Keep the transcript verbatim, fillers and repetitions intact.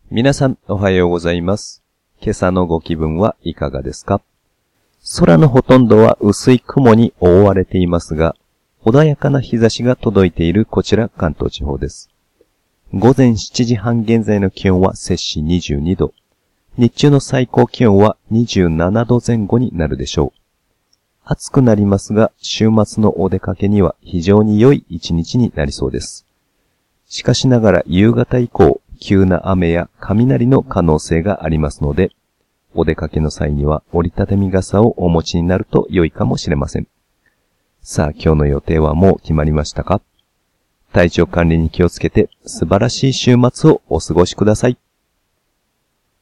皆さんおはようございます。今朝のご気分はいかがですか？空のほとんどは薄い雲に覆われていますが、穏やかな日差しが届いているこちら関東地方です。午前しちじはん現在の気温は摂氏にじゅうにど。日中の最高気温はにじゅうななどぜん後になるでしょう。暑くなりますが、週末のお出かけには非常に良い一日になりそうです。しかしながら夕方以降、急な雨や雷の可能性がありますので、お出かけの際には折りたたみ傘をお持ちになると良いかもしれません。さあ、今日の予定はもう決まりましたか？体調管理に気をつけて素晴らしい週末をお過ごしください。